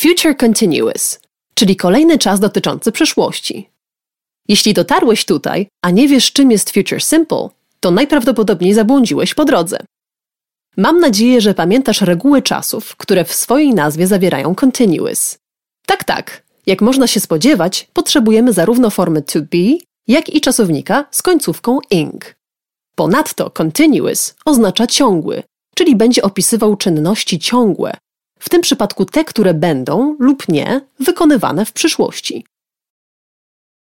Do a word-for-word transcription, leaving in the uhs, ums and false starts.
future continuous, czyli kolejny czas dotyczący przyszłości. Jeśli dotarłeś tutaj, a nie wiesz, czym jest future simple, to najprawdopodobniej zabłądziłeś po drodze. Mam nadzieję, że pamiętasz reguły czasów, które w swojej nazwie zawierają continuous. Tak, tak, jak można się spodziewać, potrzebujemy zarówno formy to be, jak i czasownika z końcówką ing. Ponadto continuous oznacza ciągły, czyli będzie opisywał czynności ciągłe, w tym przypadku te, które będą lub nie wykonywane w przyszłości.